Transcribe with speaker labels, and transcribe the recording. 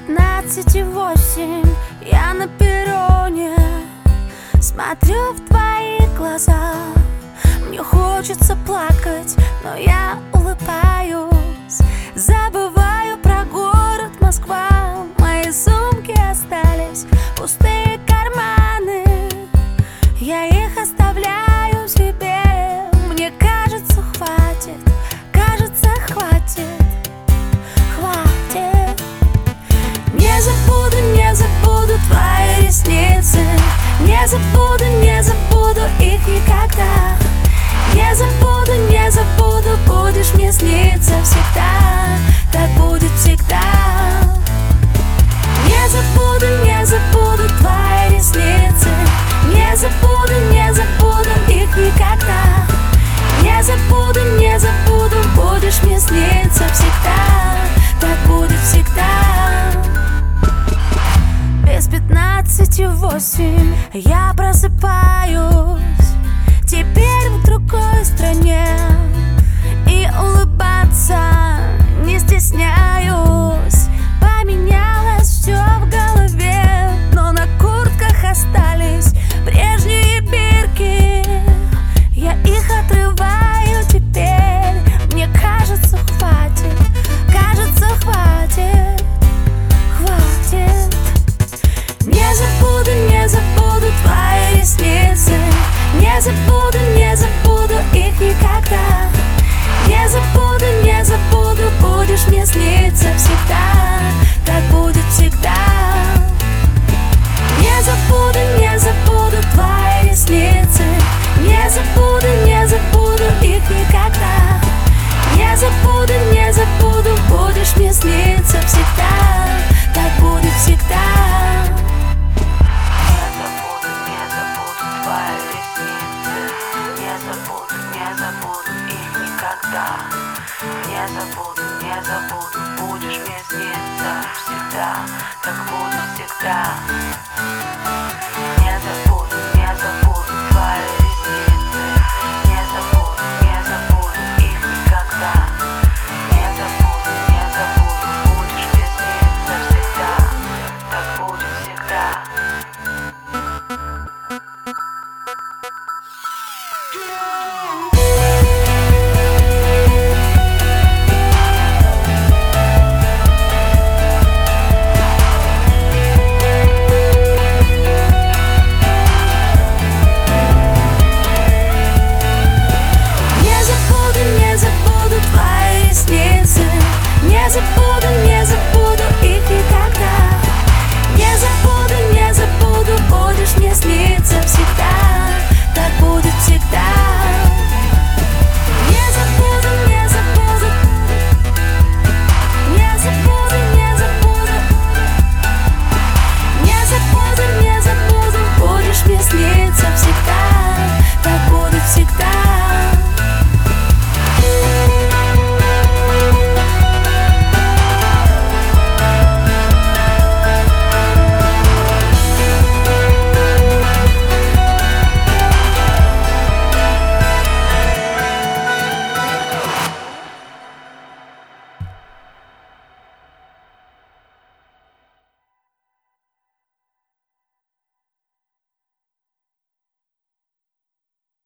Speaker 1: 15:08 я на перроне, смотрю в твои глаза. Мне хочется плакать, но я улыбаюсь. Забываю про город Москва. Мои сумки остались, пустые карманы. Я их оставляю себе. Мне кажется, хватит, кажется, хватит. Не забуду твои ресницы. Не забуду их никогда. Не забуду, будешь мне сниться всегда. Так будет всегда. Не забуду твои ресницы. Не забуду их никогда. Не забуду, будешь мне сниться всегда. Так будет всегда. Без 15:08 я просыпаюсь. Теперь в другой стране. И улыбаться не стесняюсь. Поменялось все в голове, но на куртках остались прежние бирки. Я их отрываю теперь. Мне кажется, хватит, кажется, хватит. Не забуду твои ресницы. Не забуду их никогда. Не забуду, будешь мне сниться всегда. Так будет всегда. Не забуду твои ресницы. Не забуду их никогда. Не забуду, будешь мне сниться всегда. Так будет всегда.
Speaker 2: Не забуду, будешь мне сниться всегда, так будет всегда. Не забуду.